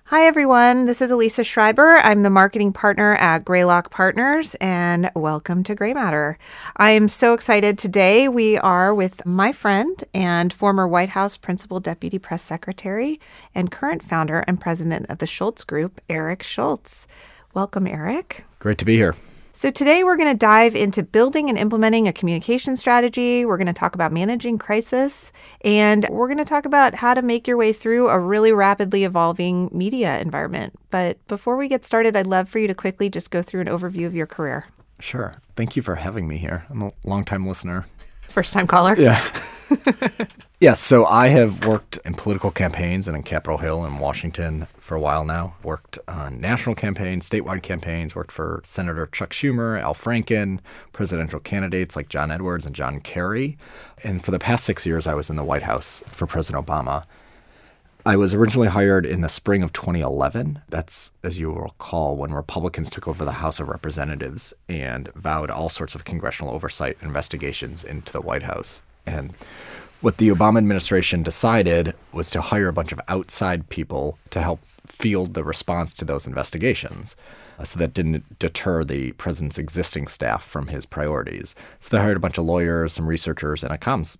Hi, everyone. This is Elisa Schreiber. I'm the marketing partner at Greylock Partners, and welcome to Grey Matter. I am so excited. Today, we are with my friend and former White House Principal Deputy Press Secretary and current founder and president of the Schultz Group, Eric Schultz. Welcome, Eric. Great to be here. So today we're going to dive into building and implementing a communication strategy. We're going to talk about managing crisis, and we're going to talk about how to make your way through a really rapidly evolving media environment. But before we get started, I'd love for you to quickly just go through an overview of your career. Sure. Thank you for having me here. I'm a longtime listener. First-time caller? Yeah. Yes, so I have worked in political campaigns and in Capitol Hill in Washington for a while now. Worked on national campaigns, statewide campaigns, worked for Senator Chuck Schumer, Al Franken, presidential candidates like John Edwards and John Kerry. And for the past 6 years, I was in the White House for President Obama. I was originally hired in the spring of 2011. That's, as you will recall, when Republicans took over the House of Representatives and vowed all sorts of congressional oversight investigations into the White House. And what the Obama administration decided was to hire a bunch of outside people to help field the response to those investigations. So that didn't deter the president's existing staff from his priorities. So they hired a bunch of lawyers, some researchers, and a comms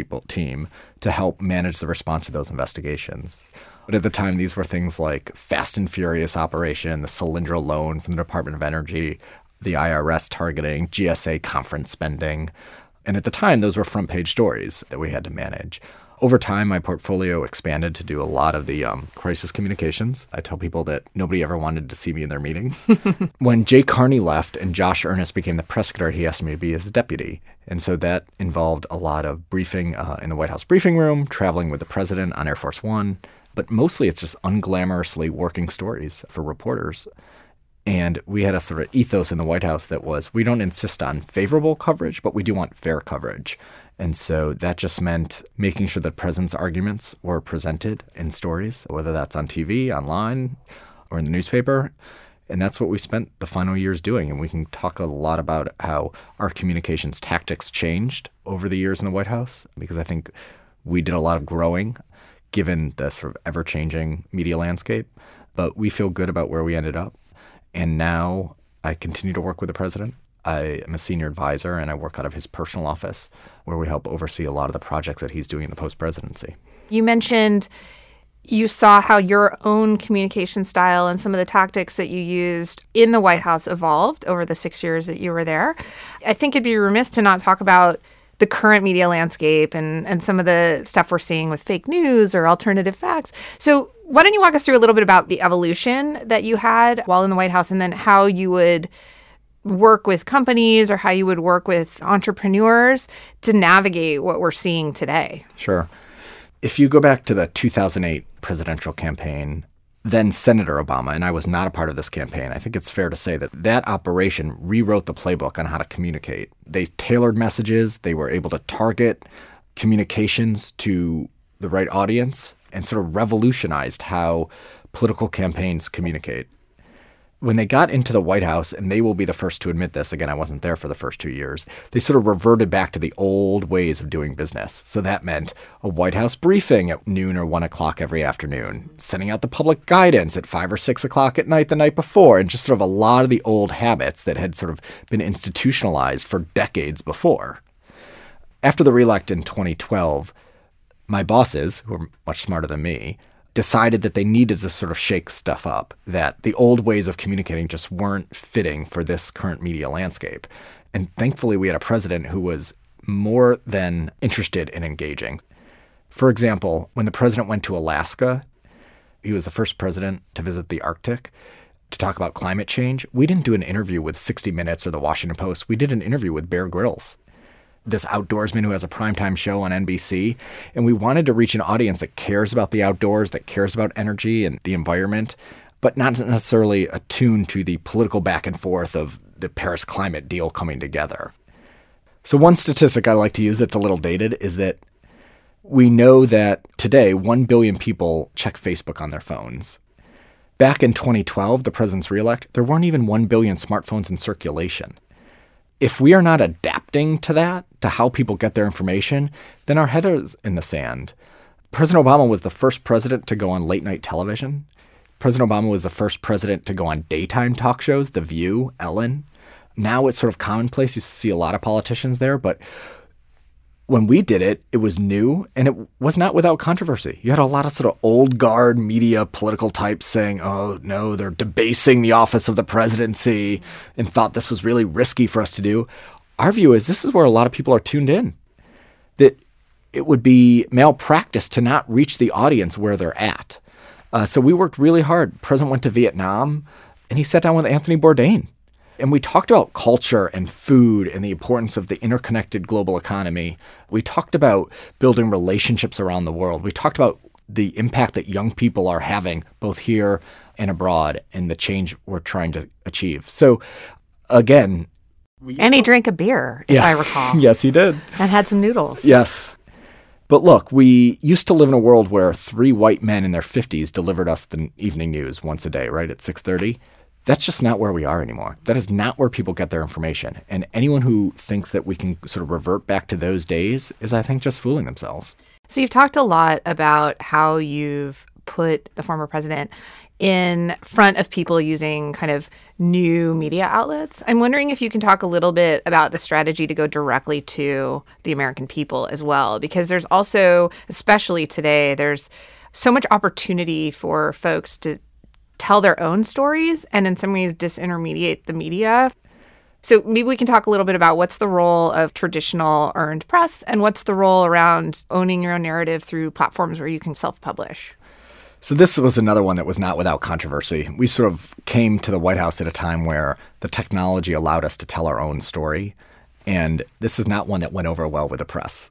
team to help manage the response to those investigations. But at the time, these were things like Fast and Furious operation, the Solyndra loan from the Department of Energy, the IRS targeting, GSA conference spending. And at the time, those were front page stories that we had to manage. Over time, my portfolio expanded to do a lot of the crisis communications. I tell people that nobody ever wanted to see me in their meetings. When Jay Carney left and Josh Earnest became the press secretary, he asked me to be his deputy. And so that involved a lot of briefing in the White House briefing room, traveling with the president on Air Force One. But mostly it's just unglamorously working stories for reporters. And we had a sort of ethos in the White House that was, we don't insist on favorable coverage, but we do want fair coverage. And so that just meant making sure that the president's arguments were presented in stories, whether that's on TV, online, or in the newspaper. And that's what we spent the final years doing. And we can talk a lot about how our communications tactics changed over the years in the White House, because I think we did a lot of growing given the sort of ever-changing media landscape. But we feel good about where we ended up. And now I continue to work with the president. I am a senior advisor, and I work out of his personal office, where we help oversee a lot of the projects that he's doing in the post-presidency. You mentioned you saw how your own communication style and some of the tactics that you used in the White House evolved over the 6 years that you were there. I think it'd be remiss to not talk about the current media landscape and some of the stuff we're seeing with fake news or alternative facts. So why don't you walk us through a little bit about the evolution that you had while in the White House, and then how you would work with companies or how you would work with entrepreneurs to navigate what we're seeing today? Sure. If you go back to the 2008 presidential campaign, then Senator Obama, and I was not a part of this campaign, I think it's fair to say that that operation rewrote the playbook on how to communicate. They tailored messages. They were able to target communications to the right audience and sort of revolutionized how political campaigns communicate. When they got into the White House, and they will be the first to admit this, again, I wasn't there for the first 2 years, they sort of reverted back to the old ways of doing business. So that meant a White House briefing at noon or 1 o'clock every afternoon, sending out the public guidance at 5 or 6 o'clock at night the night before, and just sort of a lot of the old habits that had sort of been institutionalized for decades before. After the reelect in 2012, my bosses, who are much smarter than me, decided that they needed to sort of shake stuff up, that the old ways of communicating just weren't fitting for this current media landscape. And thankfully, we had a president who was more than interested in engaging. For example, when the president went to Alaska, he was the first president to visit the Arctic to talk about climate change. We didn't do an interview with 60 Minutes or the Washington Post. We did an interview with Bear Grylls, this outdoorsman who has a primetime show on NBC. And we wanted to reach an audience that cares about the outdoors, that cares about energy and the environment, but not necessarily attuned to the political back and forth of the Paris climate deal coming together. So one statistic I like to use that's a little dated is that we know that today 1 billion people check Facebook on their phones. Back in 2012, the president's reelect, there weren't even 1 billion smartphones in circulation. If we are not adapting to that, to how people get their information, then our head is in the sand. President Obama was the first president to go on late night television. President Obama was the first president to go on daytime talk shows, The View, Ellen. Now it's sort of commonplace. You see a lot of politicians there, but when we did it, it was new and it was not without controversy. You had a lot of sort of old guard media political types saying, oh, no, they're debasing the office of the presidency and thought this was really risky for us to do. Our view is this is where a lot of people are tuned in, that it would be malpractice to not reach the audience where they're at. So we worked really hard. The president went to Vietnam and he sat down with Anthony Bourdain. And we talked about culture and food and the importance of the interconnected global economy. We talked about building relationships around the world. We talked about the impact that young people are having both here and abroad and the change we're trying to achieve. So again, and he drank a beer, if I recall. Yes, he did. And had some noodles. Yes. But look, we used to live in a world where 3 white men in their 50s delivered us the evening news once a day, right, at 6:30. That's just not where we are anymore. That is not where people get their information. And anyone who thinks that we can sort of revert back to those days is, I think, just fooling themselves. So you've talked a lot about how you've put the former president in front of people using kind of new media outlets. I'm wondering if you can talk a little bit about the strategy to go directly to the American people as well, because there's also, especially today, there's so much opportunity for folks to tell their own stories and in some ways disintermediate the media. So maybe we can talk a little bit about what's the role of traditional earned press and what's the role around owning your own narrative through platforms where you can self-publish. So this was another one that was not without controversy. We sort of came to the White House at a time where the technology allowed us to tell our own story. And this is not one that went over well with the press.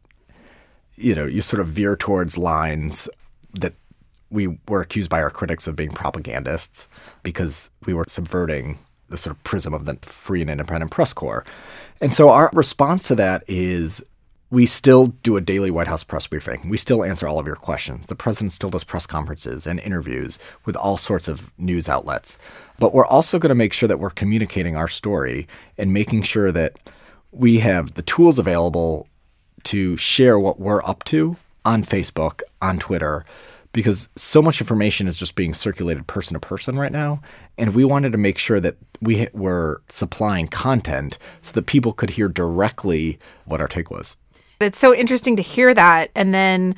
You know, you sort of veer towards lines that we were accused by our critics of being propagandists because we were subverting the sort of prism of the free and independent press corps. And so our response to that is we still do a daily White House press briefing. We still answer all of your questions. The president still does press conferences and interviews with all sorts of news outlets. But we're also going to make sure that we're communicating our story and making sure that we have the tools available to share what we're up to on Facebook, on Twitter, because so much information is just being circulated person to person right now. And we wanted to make sure that we were supplying content so that people could hear directly what our take was. It's so interesting to hear that and then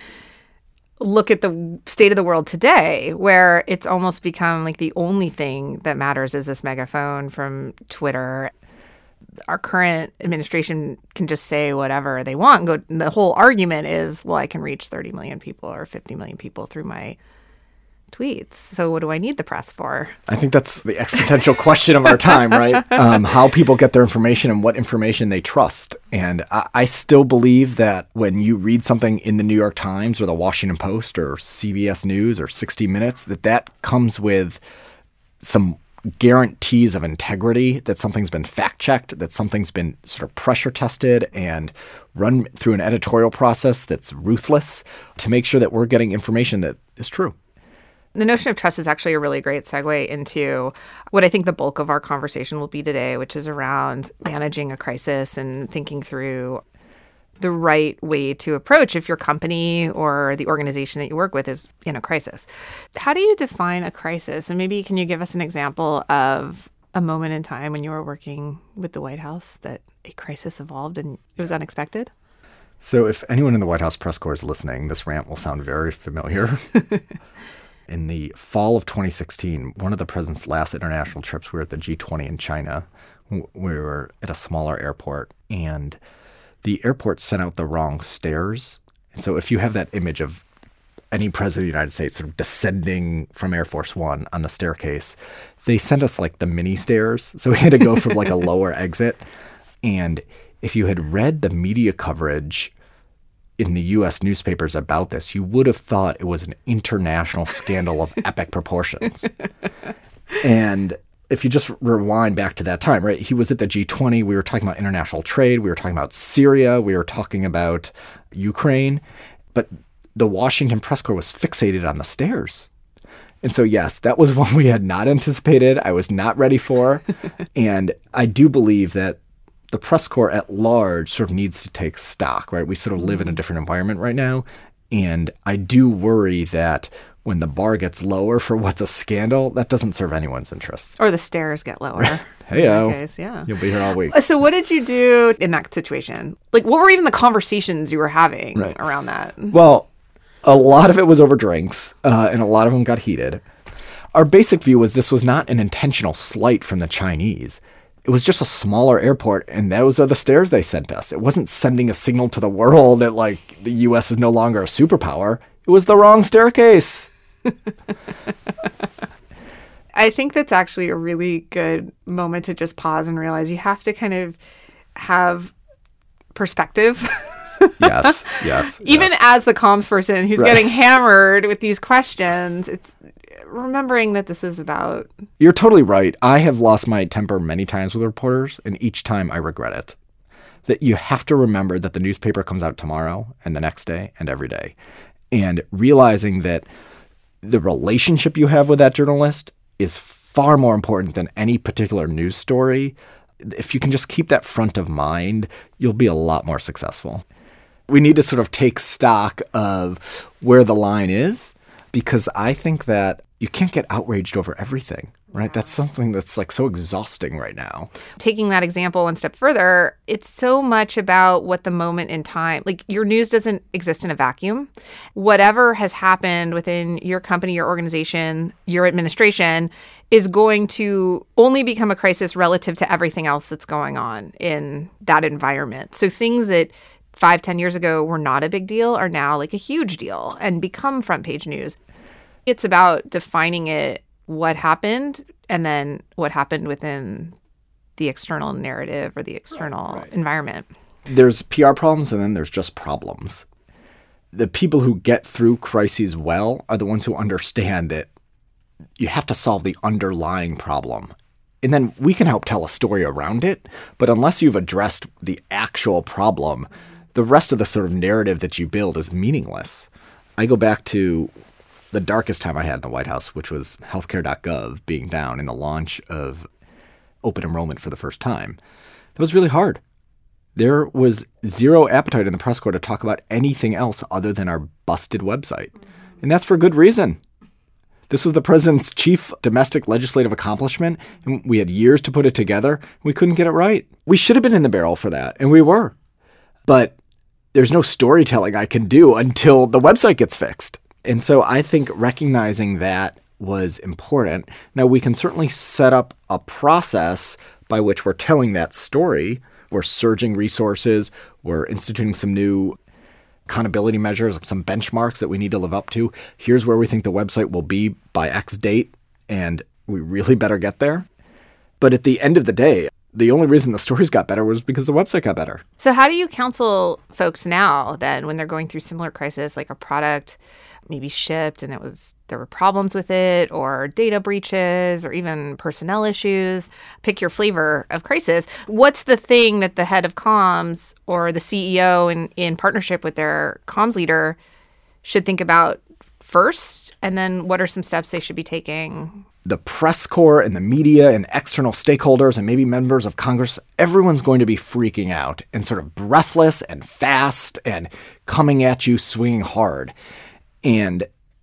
look at the state of the world today, where it's almost become like the only thing that matters is this megaphone from Twitter. Our current administration can just say whatever they want. And the whole argument is, well, I can reach 30 million people or 50 million people through my tweets. So what do I need the press for? I think that's the existential question of our time, right? How people get their information and what information they trust. And I still believe that when you read something in the New York Times or the Washington Post or CBS News or 60 Minutes, that comes with some guarantees of integrity, that something's been fact-checked, that something's been sort of pressure tested and run through an editorial process that's ruthless to make sure that we're getting information that is true. The notion of trust is actually a really great segue into what I think the bulk of our conversation will be today, which is around managing a crisis and thinking through the right way to approach if your company or the organization that you work with is in a crisis. How do you define a crisis? And maybe can you give us an example of a moment in time when you were working with the White House that a crisis evolved and it was unexpected? So if anyone in the White House press corps is listening, this rant will sound very familiar. In the fall of 2016, one of the president's last international trips, we were at the G20 in China. We were at a smaller airport, and the airport sent out the wrong stairs. And so if you have that image of any president of the United States sort of descending from Air Force One on the staircase, they sent us like the mini stairs. So we had to go from like a lower exit. And if you had read the media coverage in the U.S. newspapers about this, you would have thought it was an international scandal of epic proportions. And if you just rewind back to that time, right, he was at the G20. We were talking about international trade. We were talking about Syria. We were talking about Ukraine. But the Washington press corps was fixated on the stairs. And so, yes, that was one we had not anticipated. I was not ready for. And I do believe that the press corps at large sort of needs to take stock, right? We sort of live in a different environment right now. And I do worry that when the bar gets lower for what's a scandal, that doesn't serve anyone's interests. Or the stairs get lower. Hey-o. Yeah. You'll be here all week. So what did you do in that situation? Like, what were even the conversations you were having around that? Well, a lot of it was over drinks, and a lot of them got heated. Our basic view was this was not an intentional slight from the Chinese. It was just a smaller airport, and those are the stairs they sent us. It wasn't sending a signal to the world that, like, the U.S. is no longer a superpower. It was the wrong staircase. I think that's actually a really good moment to just pause and realize you have to kind of have perspective. Yes. Even as the comms person who's getting hammered with these questions, it's remembering that this is about... You're totally right. I have lost my temper many times with reporters, and each time I regret it. That you have to remember that the newspaper comes out tomorrow and the next day and every day. And realizing that the relationship you have with that journalist is far more important than any particular news story. If you can just keep that front of mind, you'll be a lot more successful. We need to sort of take stock of where the line is, because I think that you can't get outraged over everything, right? That's something that's like so exhausting right now. Taking that example one step further, it's so much about what the moment in time, like your news doesn't exist in a vacuum. Whatever has happened within your company, your organization, your administration is going to only become a crisis relative to everything else that's going on in that environment. So things that 5-10 years ago were not a big deal are now like a huge deal and become front page news. It's about defining it, what happened, and then what happened within the external narrative or the external environment. There's PR problems and then there's just problems. The people who get through crises well are the ones who understand that you have to solve the underlying problem. And then we can help tell a story around it, but unless you've addressed the actual problem, the rest of the sort of narrative that you build is meaningless. I go back to the darkest time I had in the White House, which was healthcare.gov being down in the launch of open enrollment for the first time. That was really hard. There was zero appetite in the press corps to talk about anything else other than our busted website. And that's for good reason. This was the president's chief domestic legislative accomplishment, and we had years to put it together. We couldn't get it right. We should have been in the barrel for that, and we were. But there's no storytelling I can do until the website gets fixed. And so I think recognizing that was important. Now, we can certainly set up a process by which we're telling that story. We're surging resources. We're instituting some new accountability measures, some benchmarks that we need to live up to. Here's where we think the website will be by X date, and we really better get there. But at the end of the day, the only reason the stories got better was because the website got better. So how do you counsel folks now then when they're going through similar crisis, like a product maybe shipped and there were problems with it, or data breaches, or even personnel issues? Pick your flavor of crisis. What's the thing that the head of comms or the CEO in partnership with their comms leader should think about first? And then what are some steps they should be taking? The press corps and the media and external stakeholders and maybe members of Congress, everyone's going to be freaking out and sort of breathless and fast and coming at you swinging hard. And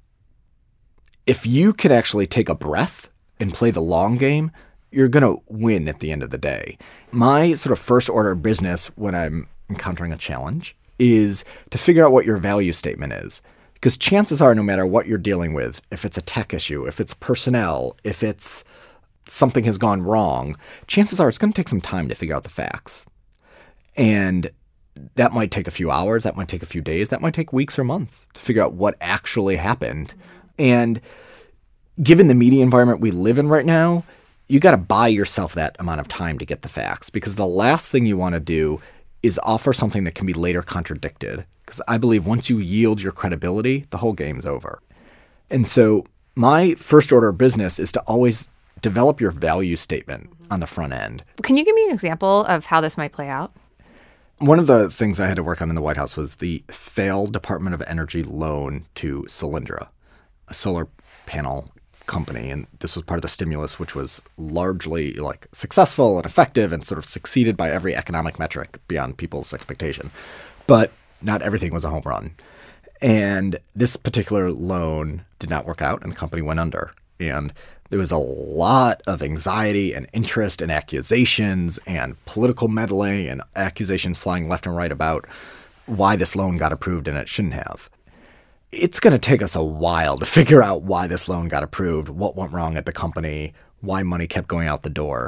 if you could actually take a breath and play the long game, you're going to win at the end of the day. My sort of first order of business when I'm encountering a challenge is to figure out what your value statement is. Because chances are, no matter what you're dealing with, if it's a tech issue, if it's personnel, if it's something has gone wrong, chances are it's going to take some time to figure out the facts. And that might take a few hours, that might take a few days, that might take weeks or months to figure out what actually happened. And given the media environment we live in right now, you got to buy yourself that amount of time to get the facts, because the last thing you want to do is offer something that can be later contradicted. Because I believe once you yield your credibility, the whole game's over. And so my first order of business is to always develop your value statement on the front end. Can you give me an example of how this might play out? One of the things I had to work on in the White House was the failed Department of Energy loan to Solyndra, a solar panel company. And this was part of the stimulus, which was largely like successful and effective and sort of succeeded by every economic metric beyond people's expectation. But not everything was a home run. And this particular loan did not work out and the company went under. And there was a lot of anxiety and interest and accusations and political meddling and accusations flying left and right about why this loan got approved and it shouldn't have. It's going to take us a while to figure out why this loan got approved, what went wrong at the company, why money kept going out the door.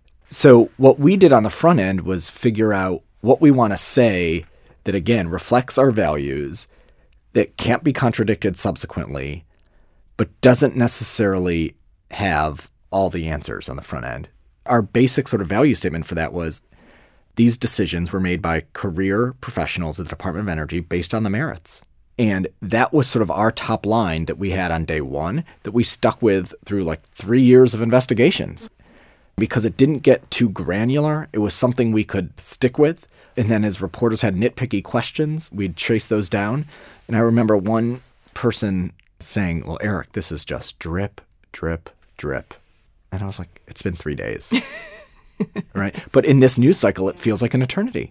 So what we did on the front end was figure out what we want to say that, again, reflects our values, that can't be contradicted subsequently, but doesn't necessarily have all the answers on the front end. Our basic sort of value statement for that was these decisions were made by career professionals at the Department of Energy based on the merits. And that was sort of our top line that we had on day one that we stuck with through like 3 years of investigations. Because it didn't get too granular, it was something we could stick with. And then as reporters had nitpicky questions, we'd chase those down. And I remember one person saying, well, Eric, this is just drip, drip, drip. And I was like, it's been 3 days. Right? But in this news cycle, it feels like an eternity.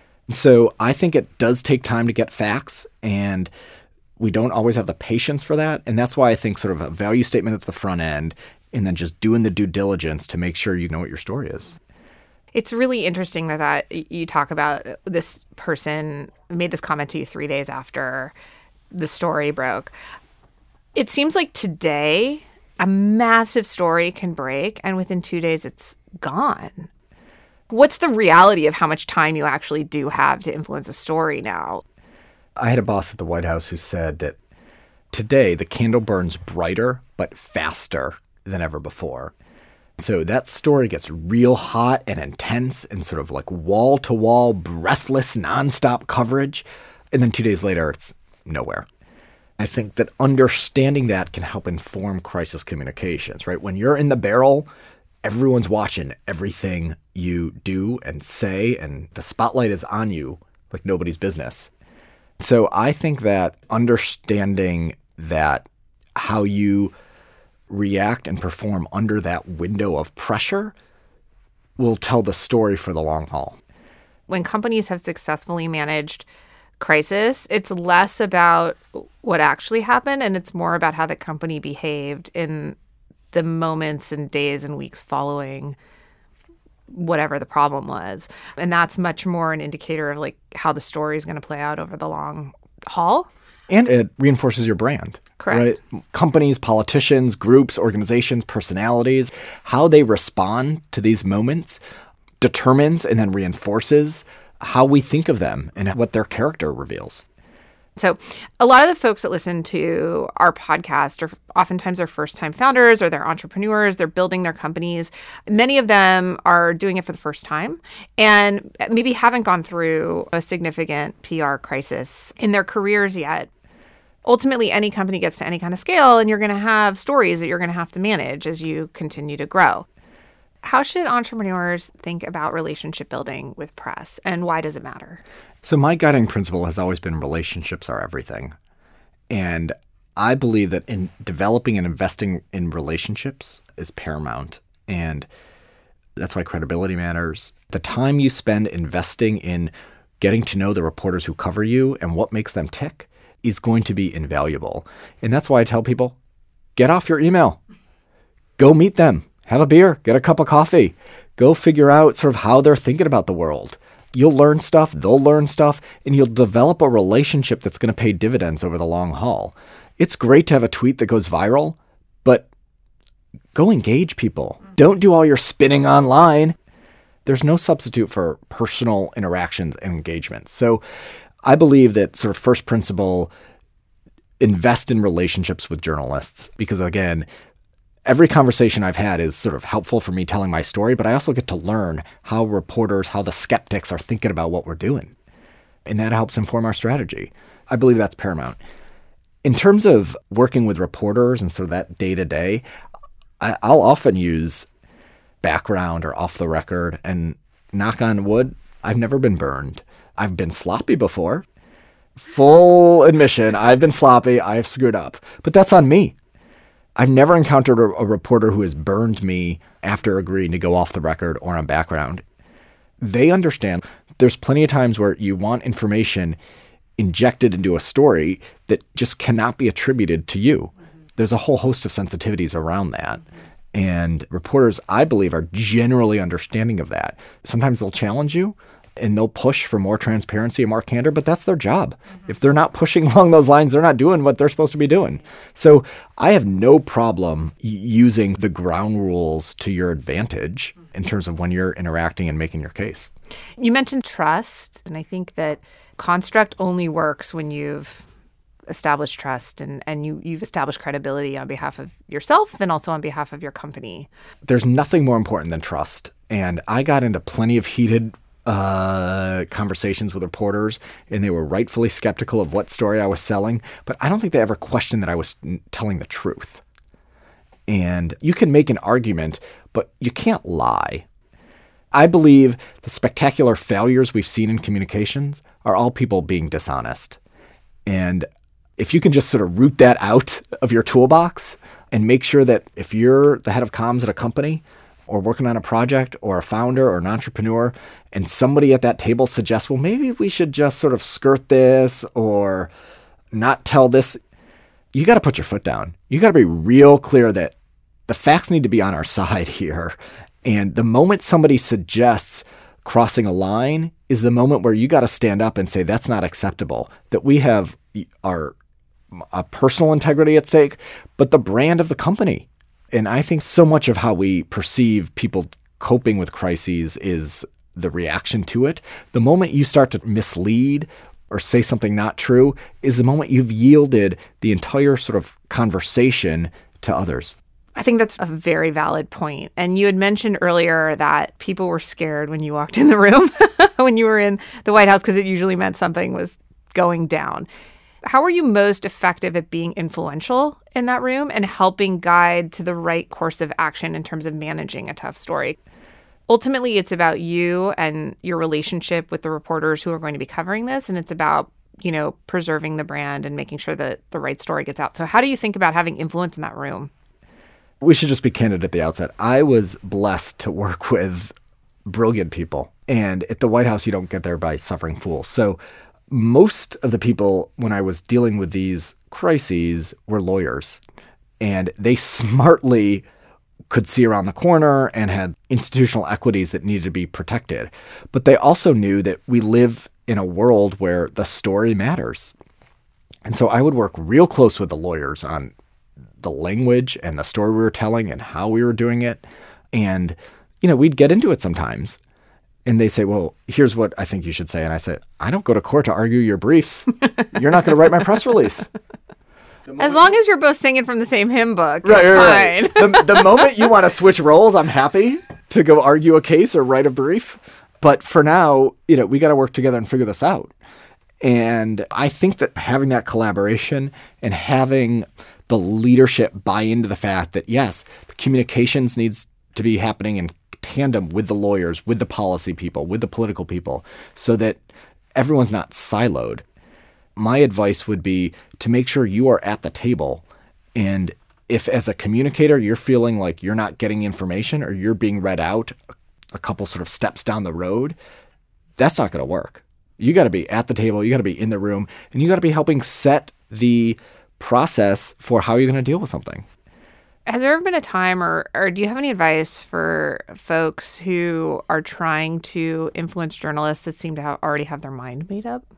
So I think it does take time to get facts, and we don't always have the patience for that. And that's why I think sort of a value statement at the front end and then just doing the due diligence to make sure you know what your story is. It's really interesting that you talk about this person made this comment to you 3 days after the story broke. It seems like today a massive story can break and within 2 days it's gone. What's the reality of how much time you actually do have to influence a story now? I had a boss at the White House who said that today the candle burns brighter but faster than ever before. So that story gets real hot and intense and sort of like wall-to-wall, breathless, nonstop coverage. And then 2 days later, it's nowhere. I think that understanding that can help inform crisis communications, right? When you're in the barrel, everyone's watching everything you do and say, and the spotlight is on you like nobody's business. So I think that understanding that how you react and perform under that window of pressure will tell the story for the long haul. When companies have successfully managed crisis, it's less about what actually happened and it's more about how the company behaved in the moments and days and weeks following whatever the problem was. And that's much more an indicator of like how the story is going to play out over the long haul. And it reinforces your brand. Correct. Right? Companies, politicians, groups, organizations, personalities, how they respond to these moments determines and then reinforces how we think of them and what their character reveals. So a lot of the folks that listen to our podcast are oftentimes they're first-time founders or they're entrepreneurs. They're building their companies. Many of them are doing it for the first time and maybe haven't gone through a significant PR crisis in their careers yet. Ultimately, any company gets to any kind of scale and you're going to have stories that you're going to have to manage as you continue to grow. How should entrepreneurs think about relationship building with press and why does it matter? So my guiding principle has always been relationships are everything. And I believe that in developing and investing in relationships is paramount. And that's why credibility matters. The time you spend investing in getting to know the reporters who cover you and what makes them tick is going to be invaluable. And that's why I tell people, get off your email. Go meet them. Have a beer. Get a cup of coffee. Go figure out sort of how they're thinking about the world. You'll learn stuff, they'll learn stuff, and you'll develop a relationship that's going to pay dividends over the long haul. It's great to have a tweet that goes viral, but go engage people. Don't do all your spinning online. There's no substitute for personal interactions and engagements. So I believe that sort of first principle, invest in relationships with journalists because, again, every conversation I've had is sort of helpful for me telling my story, but I also get to learn how reporters, how the skeptics are thinking about what we're doing. And that helps inform our strategy. I believe that's paramount. In terms of working with reporters and sort of that day-to-day, I'll often use background or off the record, and knock on wood, I've never been burned. I've been sloppy before. Full admission, I've been sloppy, I've screwed up. But that's on me. I've never encountered a reporter who has burned me after agreeing to go off the record or on background. They understand there's plenty of times where you want information injected into a story that just cannot be attributed to you. There's a whole host of sensitivities around that. And reporters, I believe, are generally understanding of that. Sometimes they'll challenge you and they'll push for more transparency and more candor, but that's their job. If they're not pushing along those lines, they're not doing what they're supposed to be doing. So I have no problem using the ground rules to your advantage in terms of when you're interacting and making your case. You mentioned trust, and I think that construct only works when you've established trust and you've established credibility on behalf of yourself and also on behalf of your company. There's nothing more important than trust. And I got into plenty of heated conversations with reporters, and they were rightfully skeptical of what story I was selling, but I don't think they ever questioned that I was telling the truth. And you can make an argument, but you can't lie. I believe the spectacular failures we've seen in communications are all people being dishonest. And if you can just sort of root that out of your toolbox and make sure that if you're the head of comms at a company or working on a project or a founder or an entrepreneur and somebody at that table suggests, well, maybe we should just sort of skirt this or not tell this, you got to put your foot down. You got to be real clear that the facts need to be on our side here. And the moment somebody suggests crossing a line is the moment where you got to stand up and say, that's not acceptable, that we have our personal integrity at stake, but the brand of the company. And I think so much of how we perceive people coping with crises is the reaction to it. The moment you start to mislead or say something not true is the moment you've yielded the entire sort of conversation to others. I think that's a very valid point. And you had mentioned earlier that people were scared when you walked in the room, when you were in the White House, because it usually meant something was going down. How are you most effective at being influential in that room and helping guide to the right course of action in terms of managing a tough story? Ultimately, it's about you and your relationship with the reporters who are going to be covering this, and it's about, preserving the brand and making sure that the right story gets out. So how do you think about having influence in that room? We should just be candid at the outset. I was blessed to work with brilliant people. And at the White House, you don't get there by suffering fools. So most of the people, when I was dealing with these crises, were lawyers. And they smartly could see around the corner and had institutional equities that needed to be protected. But they also knew that we live in a world where the story matters. And so I would work real close with the lawyers on the language and the story we were telling and how we were doing it. And, we'd get into it sometimes. And they say, well, here's what I think you should say. And I say, I don't go to court to argue your briefs. You're not going to write my press release. As long as you're both singing from the same hymn book, it's fine. The moment you want to switch roles, I'm happy to go argue a case or write a brief. But for now, we got to work together and figure this out. And I think that having that collaboration and having the leadership buy into the fact that, yes, the communications needs to be happening in tandem with the lawyers, with the policy people, with the political people, so that everyone's not siloed. My advice would be to make sure you are at the table. And if as a communicator, you're feeling like you're not getting information or you're being read out a couple sort of steps down the road, that's not going to work. You got to be at the table. You got to be in the room, and you got to be helping set the process for how you're going to deal with something. Has there ever been a time or do you have any advice for folks who are trying to influence journalists that seem to already have their mind made up?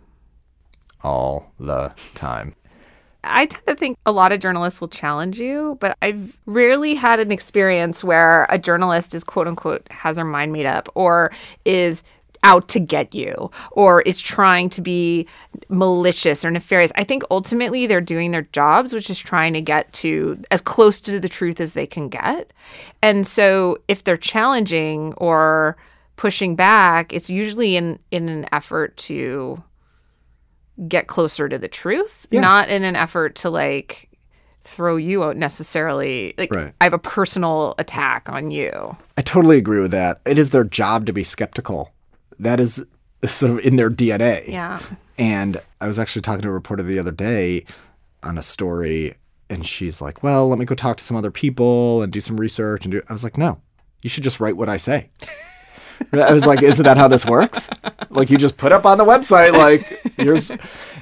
All the time. I tend to think a lot of journalists will challenge you, but I've rarely had an experience where a journalist is quote unquote has their mind made up or is out to get you or is trying to be malicious or nefarious. I think ultimately they're doing their jobs, which is trying to get to as close to the truth as they can get. And so if they're challenging or pushing back, it's usually in an effort to get closer to the truth, not in an effort to throw you out necessarily. Right. I have a personal attack on you. I totally agree with that. It is their job to be skeptical. That is sort of in their DNA. Yeah. And I was actually talking to a reporter the other day on a story, and she's like, well, let me go talk to some other people and do some research. I was like, no, you should just write what I say. I was like, isn't that how this works? You just put up on the website, here's...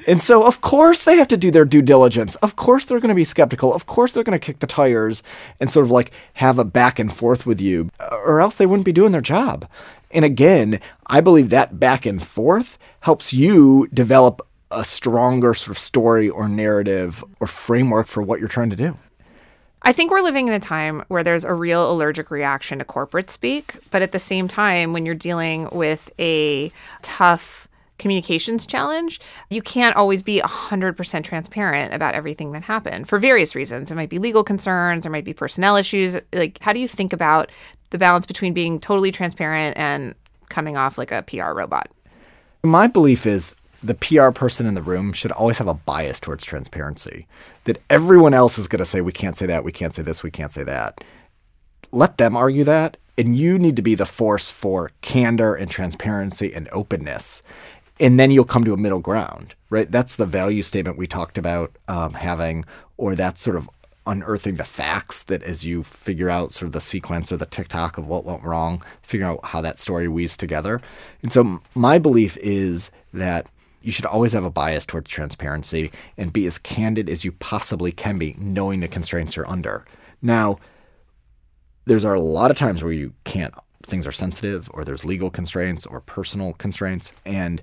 And so, of course, they have to do their due diligence. Of course, they're going to be skeptical. Of course, they're going to kick the tires and sort of like have a back and forth with you, or else they wouldn't be doing their job. And again, I believe that back and forth helps you develop a stronger sort of story or narrative or framework for what you're trying to do. I think we're living in a time where there's a real allergic reaction to corporate speak. But at the same time, when you're dealing with a tough communications challenge, you can't always be 100% transparent about everything that happened for various reasons. It might be legal concerns, there might be personnel issues. Like, how do you think about the balance between being totally transparent and coming off like a PR robot? My belief is the PR person in the room should always have a bias towards transparency, that everyone else is going to say, we can't say that, we can't say this, we can't say that. Let them argue that, and you need to be the force for candor and transparency and openness. And then you'll come to a middle ground, right? That's the value statement we talked about having, or that's sort of unearthing the facts that as you figure out sort of the sequence or the tick-tock of what went wrong, figure out how that story weaves together. And so my belief is that you should always have a bias towards transparency and be as candid as you possibly can be, knowing the constraints you're under. Now, there's a lot of times where you can't. Things are sensitive, or there's legal constraints or personal constraints. And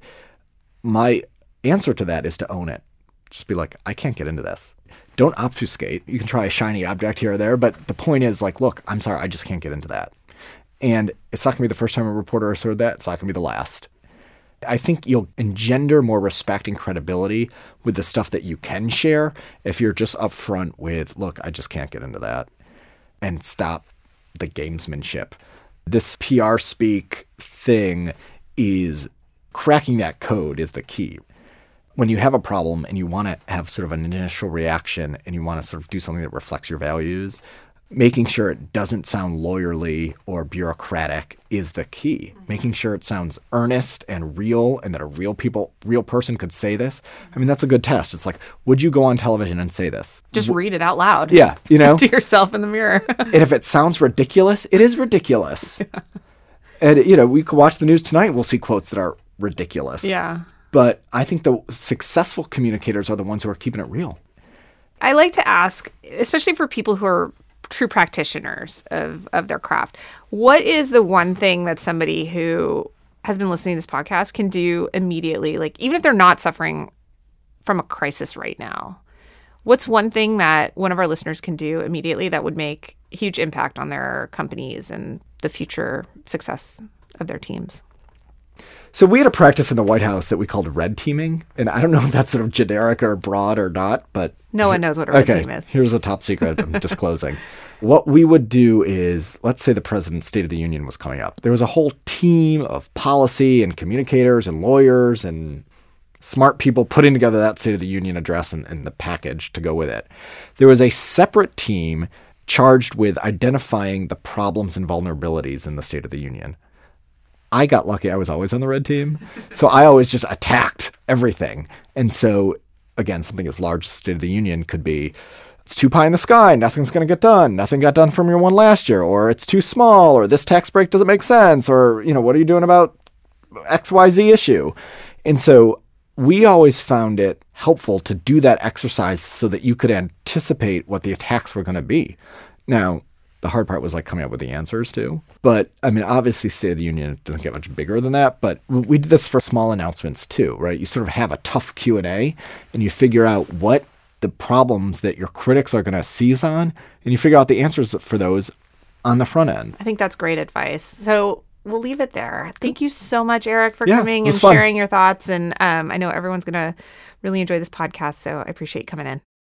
my answer to that is to own it. Just be like, I can't get into this. Don't obfuscate. You can try a shiny object here or there, but the point is like, look, I'm sorry, I just can't get into that. And it's not going to be the first time a reporter has heard that. It's not going to be the last. I think you'll engender more respect and credibility with the stuff that you can share if you're just upfront with, look, I just can't get into that, and stop the gamesmanship. This PR speak thing is cracking that code is the key. When you have a problem and you want to have sort of an initial reaction and you want to sort of do something that reflects your values, making sure it doesn't sound lawyerly or bureaucratic is the key. Making sure it sounds earnest and real, and that a real person could say this. I mean, that's a good test. It's like, would you go on television and say this? Just read it out loud. Yeah, you know, to yourself in the mirror. And if it sounds ridiculous, it is ridiculous. Yeah. And, you know, we could watch the news tonight. We'll see quotes that are ridiculous. Yeah. But I think the successful communicators are the ones who are keeping it real. I like to ask, especially for people who are true practitioners of their craft, what is the one thing that somebody who has been listening to this podcast can do immediately, like even if they're not suffering from a crisis right now? What's one thing that one of our listeners can do immediately that would make a huge impact on their companies and the future success of their teams? So we had a practice in the White House that we called red teaming. And I don't know if that's sort of generic or broad or not, but... No one knows what a red team is. Here's a top secret I'm disclosing. What we would do is, let's say the President's State of the Union was coming up. There was a whole team of policy and communicators and lawyers and smart people putting together that State of the Union address and the package to go with it. There was a separate team charged with identifying the problems and vulnerabilities in the State of the Union. I got lucky. I was always on the red team. So I always just attacked everything. And so, again, something as large as State of the Union could be, it's too pie in the sky, nothing's going to get done. Nothing got done from your one last year, or it's too small, or this tax break doesn't make sense, or, you know, what are you doing about XYZ issue? And so we always found it helpful to do that exercise so that you could anticipate what the attacks were going to be. Now, the hard part was like coming up with the answers too. But I mean, obviously State of the Union doesn't get much bigger than that, but we did this for small announcements too, right? You sort of have a tough Q&A and you figure out what the problems that your critics are going to seize on, and you figure out the answers for those on the front end. I think that's great advice. So we'll leave it there. Thank you so much, Eric, for coming and fun. Sharing your thoughts. And I know everyone's going to really enjoy this podcast, so I appreciate you coming in.